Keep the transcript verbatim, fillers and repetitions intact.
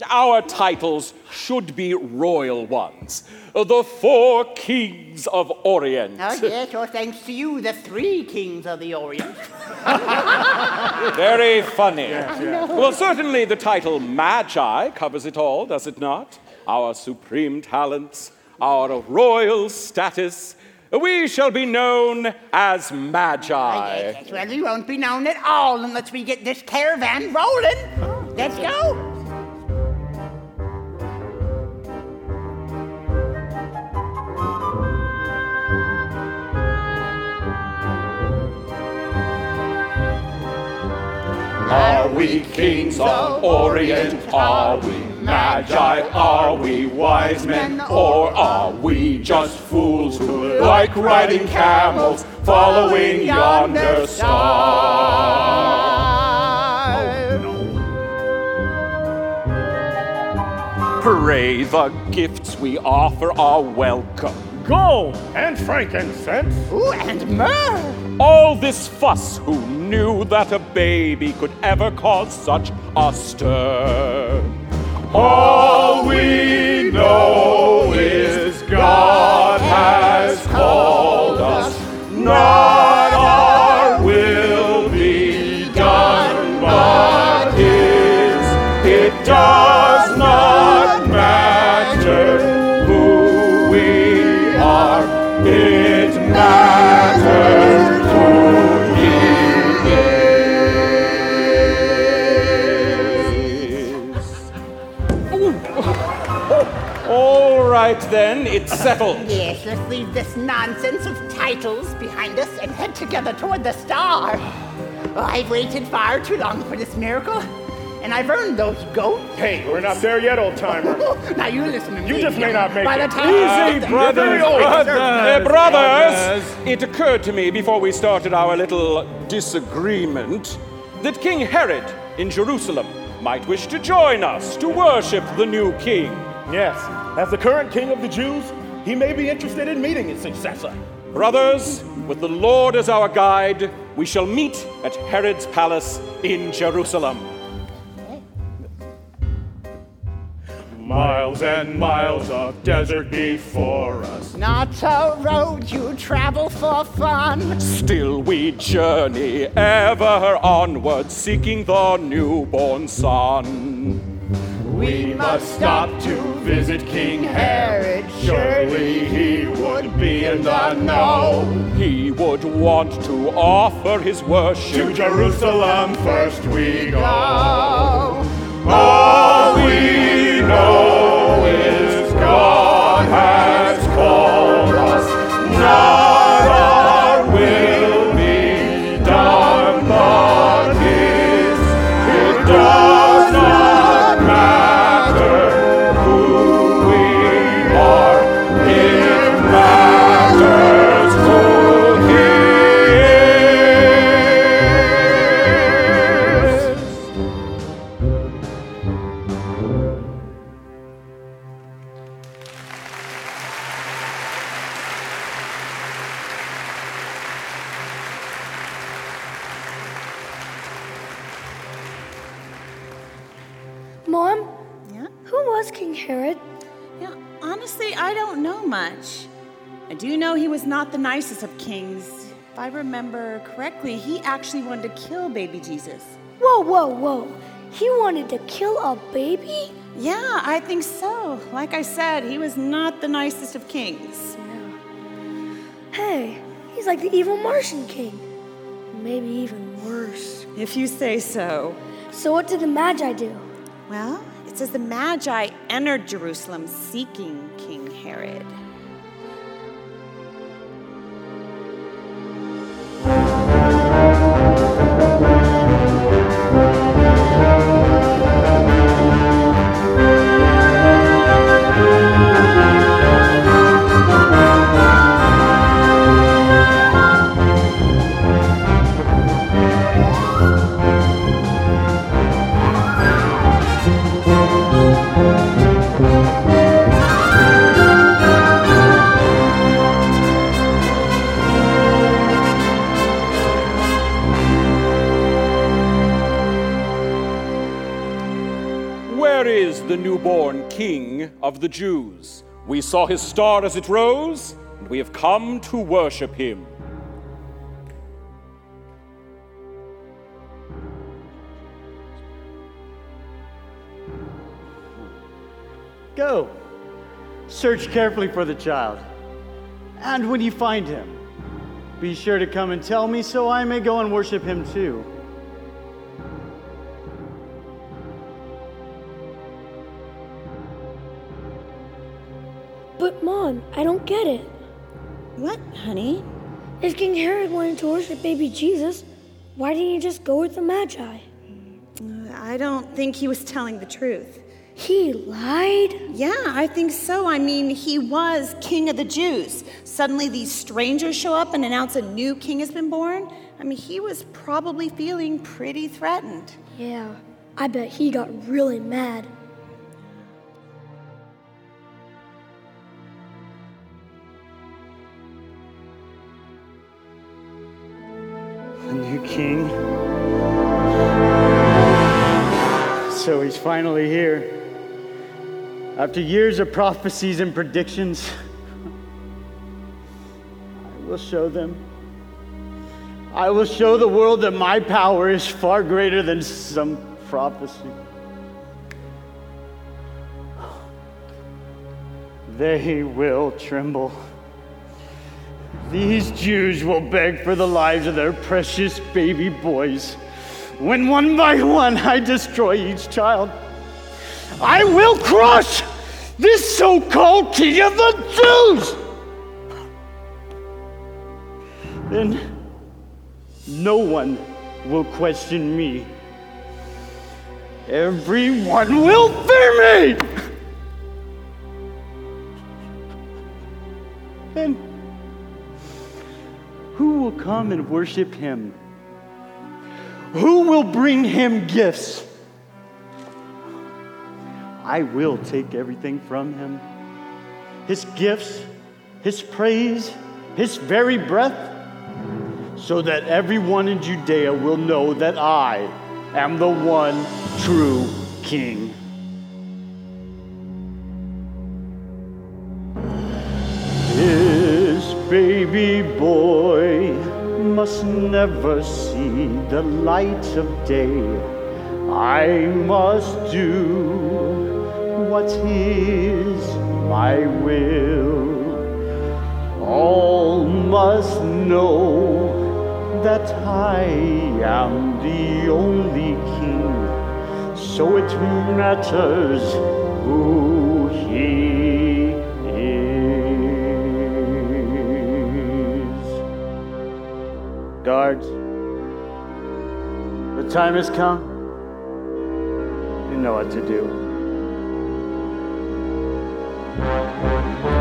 Our titles should be royal ones. The four kings of Orient. Oh, yes, or thanks to you, the three kings of the Orient. Very funny. Yes, yes. Well, certainly the title Magi covers it all, does it not? Our supreme talents, our royal status. We shall be known as Magi. Oh, yes, yes. Well, we won't be known at all unless we get this caravan rolling. Let's go. Are we kings of Orient? Are we magi? Are we wise men? Or are we just fools who like riding camels, following yonder star? Pray the gifts we offer are welcome. Gold and frankincense. Ooh, and myrrh. All this fuss, who knew that a baby could ever cause such a stir? All we know is God has called us, not our will be done, but His. It does not matter who we are, it matters. All right, then, it's settled. Yes, let's leave this nonsense of titles behind us and head together toward the star. Oh, I've waited far too long for this miracle, and I've earned those goats. Hey, we're not there yet, old timer. Now you listen to me. You just may not make By it. the time Easy, brothers, Very old. brothers. Uh, brothers, it occurred to me before we started our little disagreement that King Herod in Jerusalem might wish to join us to worship the new king. Yes, as the current king of the Jews, he may be interested in meeting his successor. Brothers, with the Lord as our guide, we shall meet at Herod's palace in Jerusalem. Miles and miles of desert before us. Not a road you travel for fun. Still we journey ever onward, seeking the newborn son. We must stop to visit King Herod. Surely he would be in the know. He would want to offer his worship. To Jerusalem first we go. All we know is God has called us, not our will be done, but His. It does not matter who we are, it matters who He is. Mom, Yeah? who was King Herod? Yeah, honestly, I don't know much. I do know he was not the nicest of kings. If I remember correctly, he actually wanted to kill baby Jesus. Whoa, whoa, whoa. He wanted to kill a baby? Yeah, I think so. Like I said, he was not the nicest of kings. Hey, he's like the evil Martian king. Maybe even worse. If you say so. So what did the Magi do? Well, it says the Magi entered Jerusalem seeking King Herod. is the newborn King of the Jews. We saw his star as it rose, and we have come to worship him. Go. Search carefully for the child. And when you find him, be sure to come and tell me so I may go and worship him too. But Mom, I don't get it. What, honey? If King Herod wanted to worship baby Jesus, why didn't he just go with the Magi? I don't think he was telling the truth. He lied? Yeah, I think so. I mean, he was king of the Jews. Suddenly these strangers show up and announce a new king has been born. I mean, he was probably feeling pretty threatened. Yeah, I bet he got really mad. A new king. So he's finally here. After years of prophecies and predictions, I will show them. I will show the world that my power is far greater than some prophecy. They will tremble. These Jews will beg for the lives of their precious baby boys. When one by one I destroy each child, I will crush this so-called king of the Jews. Then no one will question me. Everyone will fear me. And who will come and worship him? Who will bring him gifts? I will take everything from him. His gifts, his praise, his very breath, so that everyone in Judea will know that I am the one true king. This baby boy must never see the light of day. I must do what is my will. All must know that I am the only king, so it matters who he is. Guards, the time has come. You know what to do.